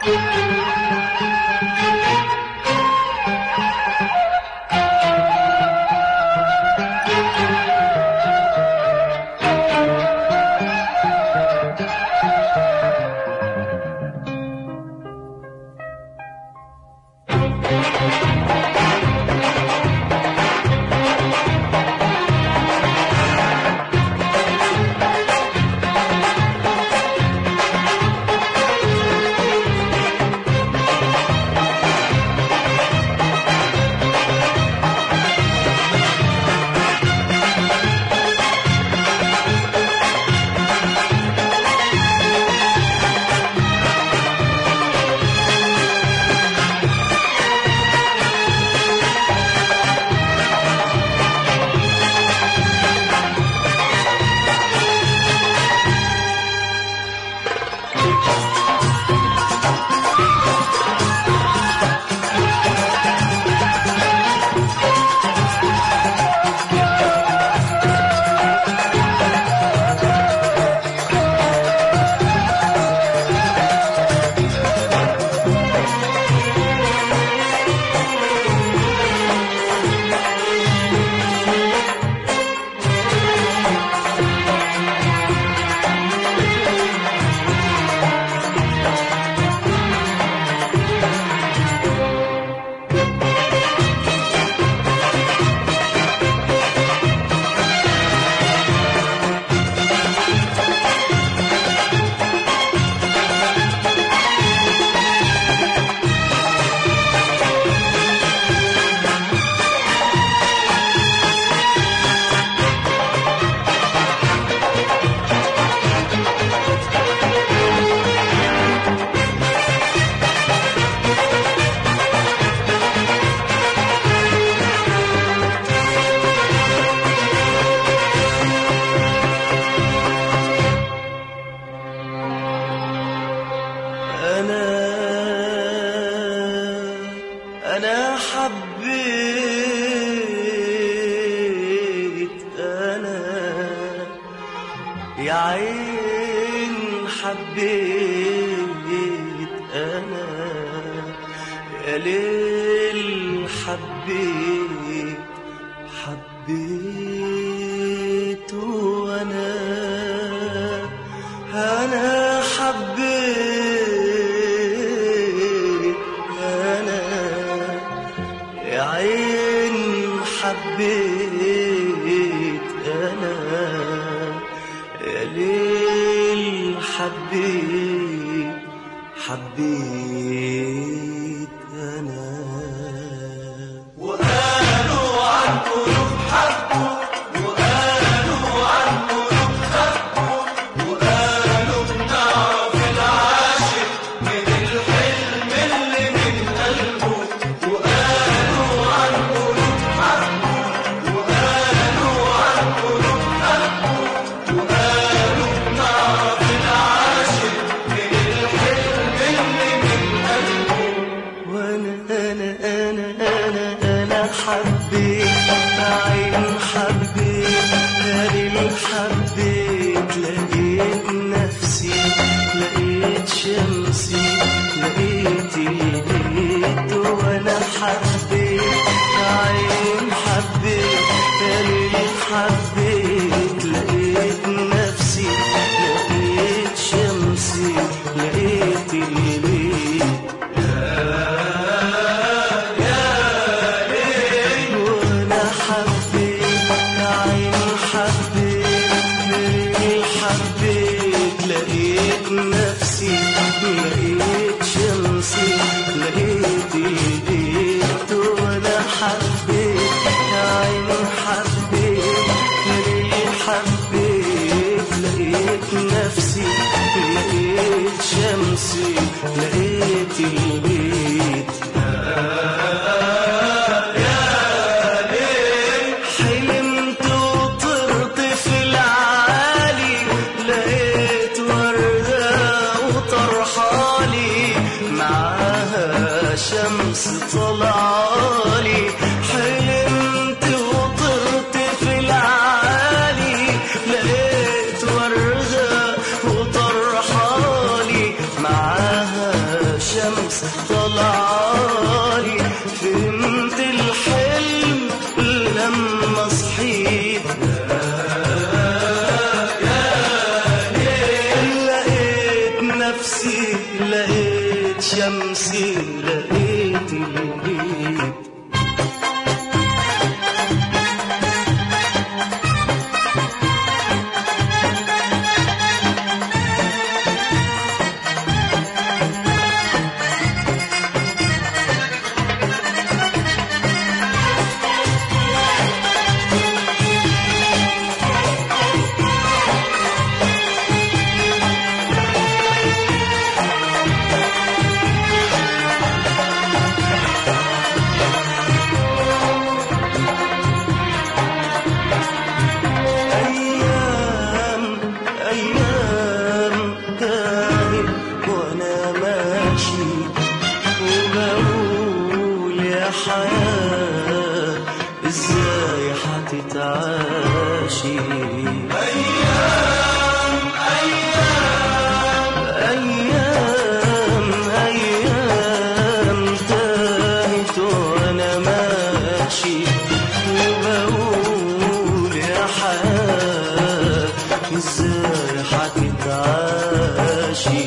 أنا حبيت أنا يا عين حبيت أنا يا ليل حبيت حبيت وأنا أنا حبيت أنا يا عين حبيت أنا يا ليل حبيت حبيت أنا وقالوا عن قلوب حبوا وقالوا عن قلوب خبوا وقالوا بنعرف العاشق من الحلم اللي من قلبه وقالوا عن قلوب حبوا وقالوا عن قلوب خبوا وقالوا بنعرف العاشق من الحلم اللي من قلبه وانا انا حبيت عين حبيت ليل حبيت لقيت نفسي لقيت شمسي لقيت البيت وانا حبيت عين حبيت ليل حبيت لقيت نفسي لقيت شمسي لقيت البيت لقيت نفسي لقيت شمسي لقيت البيت وانا حبيت عين حبيت لقيت حبيت لقيت نفسي لقيت شمسي لقيت البيت حلمت وطرت في العالي لقيت وردة وطرحالي معاها شمس طلعالي حلمت وطرت في العالي لقيت وردة وطرحالي معاها شمس شمس طلعالي، فهمت الحلم لما صحيت. لقيت نفسي، لقيت شمسي، لقيت البيت. حياة ازاي حتتعاشي؟ ايام ايام ايام ايام تاهت وانا ماشي، وبقول يا حياة ازاي حتتعاشي؟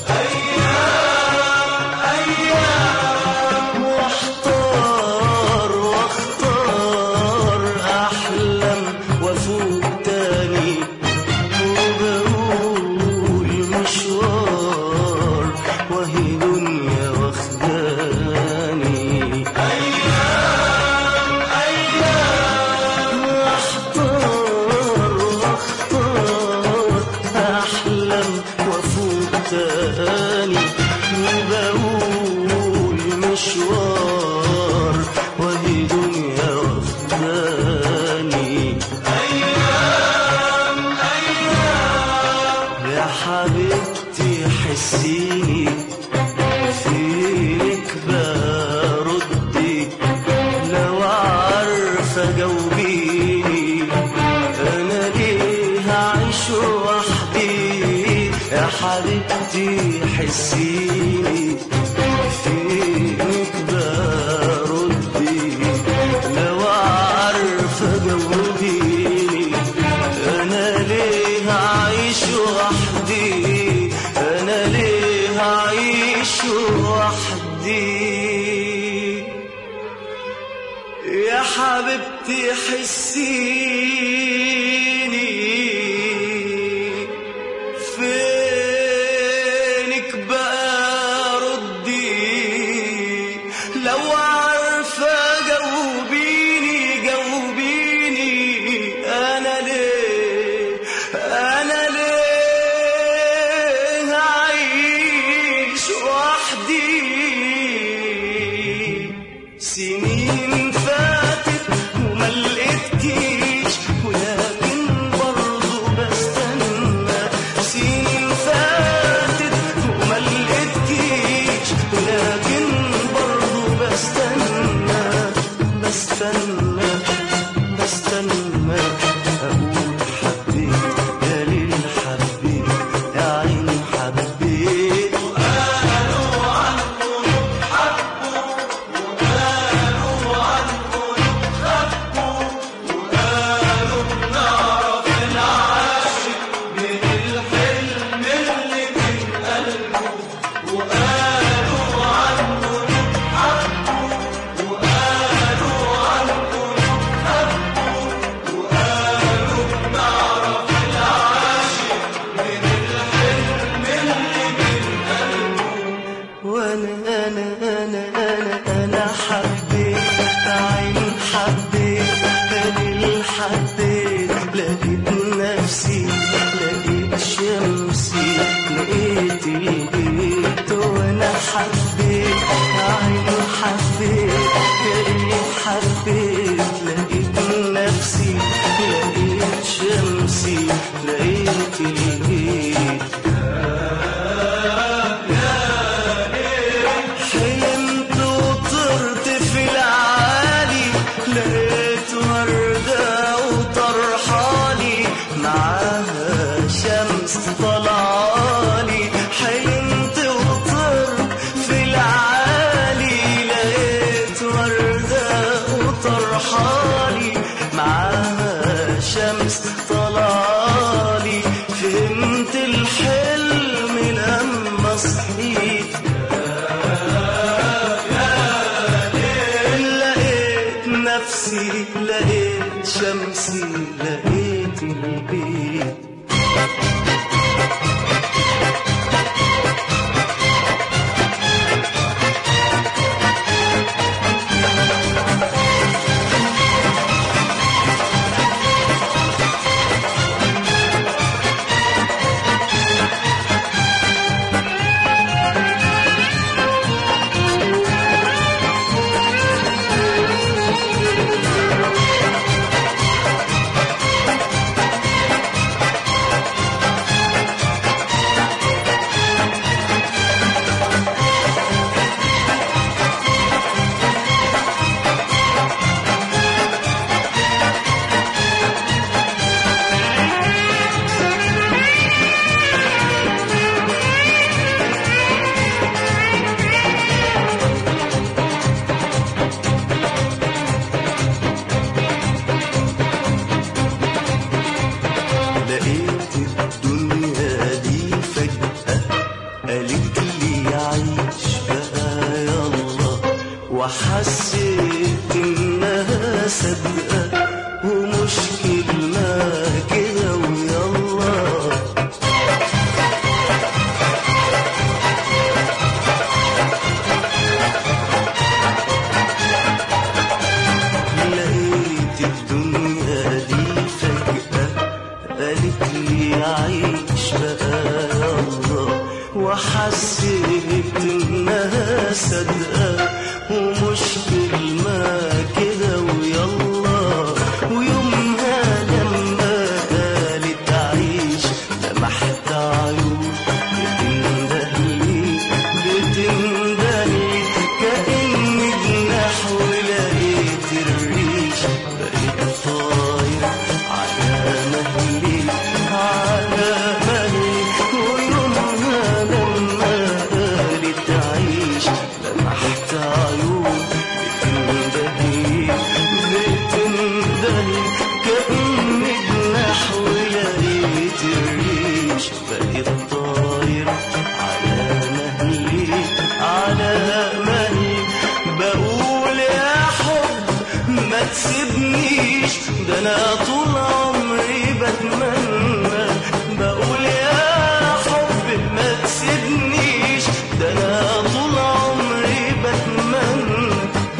وبقول مشوار وهي دنيا واخداني. أيام أيام يا حبيبتي حسيني، فيك بردي، لو عارفة جاوبيني أنا ليه هعيش وحدي؟ يا حبيبتي حسيني، فيك بردي، لو عارفة جاوبيني أنا ليه هعيش وحدي؟ أنا ليه هعيش وحدي؟ يا حبيبتي حسيني، فينك بقى ردي، لو عارفة جاوبيني جاوبيني أنا ليه، أنا ليه هعيش وحدي؟ سنين فاتت وما لقيتكيش، ولكن برضو بستنى. سنين فاتت وما لقيتكيش، ولكن برضو بستنى بستنى بستنى. أقول حبيت يا ليل حبيت يا عين حبيت، وقالوا عنكم حبوا، وقالوا عنكم خبوا، وقالوا بنعرف العاشق من الحلم اللي من قلبه، وقالوا عنكم حبوا، وقالوا عنكم خبوا، وقالوا بنعرف العاشق من الحلم اللي من قلبه. وانا انا حبيت عين حبيت دليل حبيت، لقيت نفسي لقيت شمسي لقيت البيت. وانا حبيت عين حبيت دليل حبيت، لقيت نفسي لقيت شمسي لقيت البيت. حلمت وطرت في العالي، لقيت وردة وطرحالي، معاها شمس طلعالي. حلمت وطرت في وحسيت انها صدقة ومش كلمة كده ويلا. لقيت الدنيا دي فجأة قالت لي عيش بقى يلا، وحسيت انها صدقة ومش كلمة كده ويلا. ويومها لما قالت عيش لمحت عيون بتندهلي بتندهلي كأني جناح ولقيت الريش بقيت طاير على مهلي على مهلي. ويومها لما قالت عيش لمحت عيون بتندهلي بتندهلي كأني جناح ولقيت الريش بقيت طاير على مهلي على مهلي. بقول يا حب ما تسيبنيش ده انا طول عمري بتمنى. بقول يا حب ما تسيبنيش ده انا طول عمري بتمنى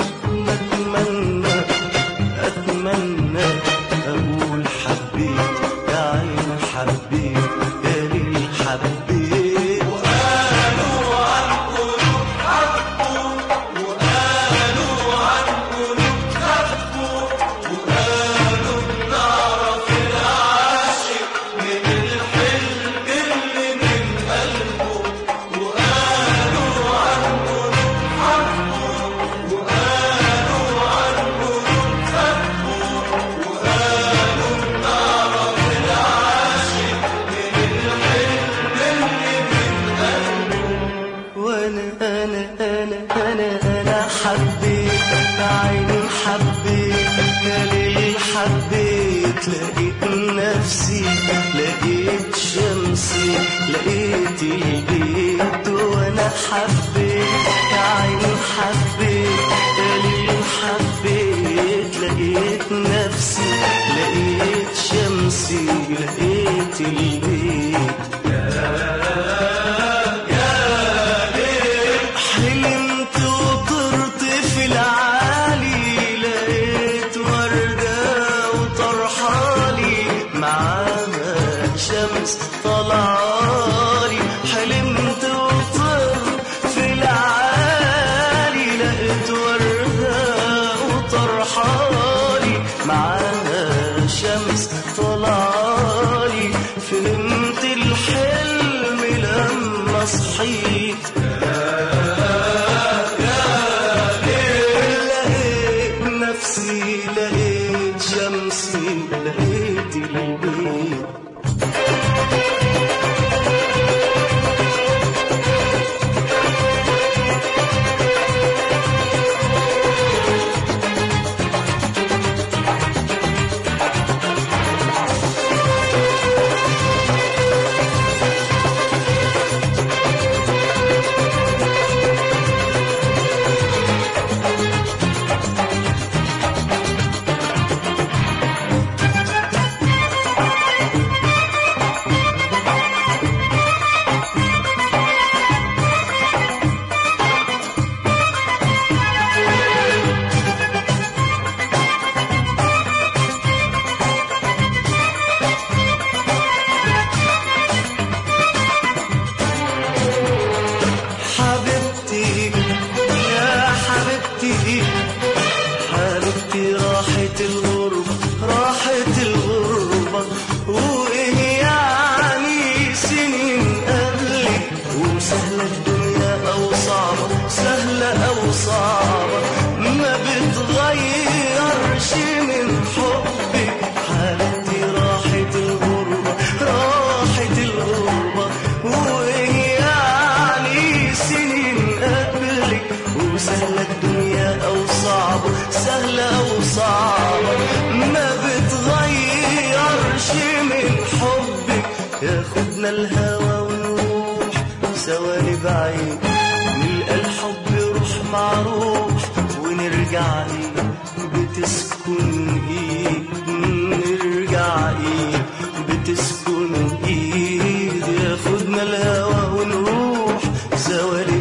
بتمنى اتمنى اقول حبيت يا عين حبيت يا ليل حبيت. وقالوا عن قلوب حبوا وقالوا عن قلوب خبوا وقالوا بنعرف العاشق من الحلم اللي من قلبه. وقالوا عن قلوب حبوا وقالوا عن قلوب خبوا وقالوا بنعرف العاشق من الحلم اللي من قلبه. وانا حبيت عيني حبيت يا ليل حبيت. لقيت نفسي لقيت شمسي لقيت البيت. وانا حبيت عيني حبيت يا ليل حبيت. لقيت نفسي لقيت شمسي لقيت البيت. حلمت وطرت في العالي لقيت وردة وطرحالي معاها شمس طلعالي. حلمت وطرت في العالي لقيت وردة وطرحالي معاها شمس طلعالي. فهمت الحلم لما صحيت. لقيت نفسي لقيت شمسي لقيت البيت. حبيبتي راحت الغربة راحت الغربة. وإيه يعني سنين قبلك وسهلة الدنيا أو صعبة سهلة أو صعبة ما بتغيرش من حبك. حبيبتي راحت الغربة راحت الغربة. وإيه يعني سنين قبلك وسهلة الدنيا أو صعبة سهلة أو صعبة ما بتغيرش من حبك. ياخدنا الهوى ونروح سوا لبعيد نلقى الحب روح مع روح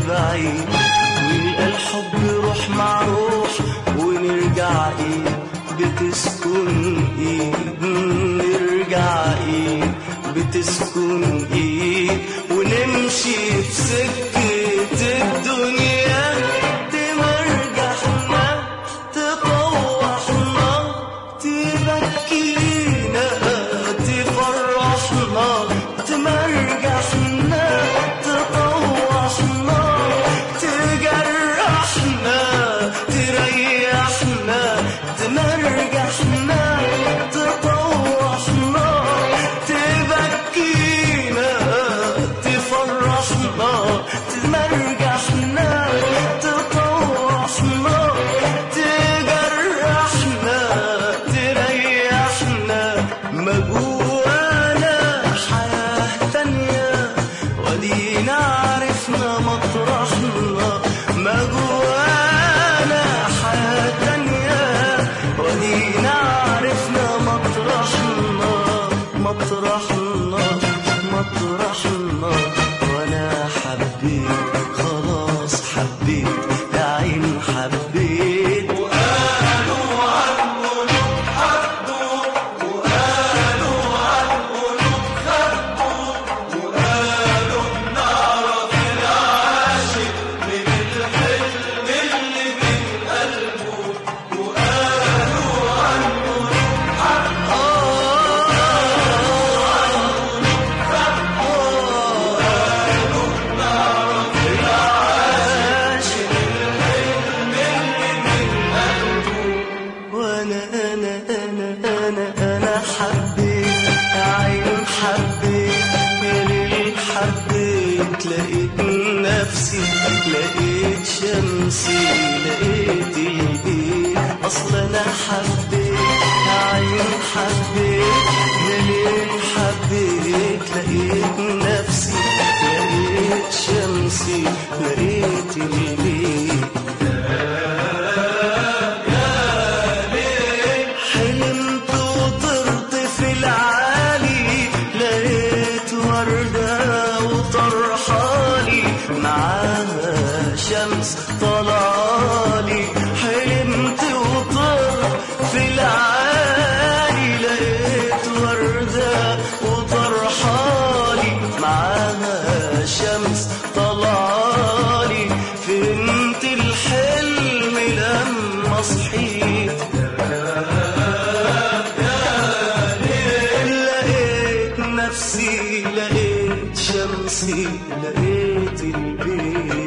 بعيد، نلقى الحب روح مع روح ونرجع ايد بتسكن ايد، نرجع ايد بتسكن ايد، ونمشي في سكة الدنيا تمرجحنا تطوحنا تبكينا تفرحنا، تمرجحنا تطوحنا تجرحنا تريحنا، تمرجحنا تطوحنا تبكينا تفرحنا، تمرجحنا تطوحنا تجرحنا تريحنا. ما جوانا حياة تانية ودينا عرفنا مطرحنا، ما جوانا حياة تانية ودينا عرفنا مطرحنا، مطرحنا مطرحنا. وانا حبيت خلاص حبيت يا عين حبيت، وقالوا عنه حبوا وقالوا عنه خبوا، وقالوا بنعرف العاشق من الحلم اللي من قلبه، وقالوا عنه أنا حبيت يا عين حبيت يا ليل حبيت، لقيت نفسي لقيت شمسي لقيت البيت. أصل أنا حبيت يا عين حبيت يا ليل حبيت، لقيت نفسي لقيت شمسي لقيت البيت. شمس طلالي حلمت وطرت في العالي، لقيت وردة وطرحالي معاها شمس طلالي، فهمت الحلم لما صحيت. لقيت نفسي لقيت شمسي لقيت البيت.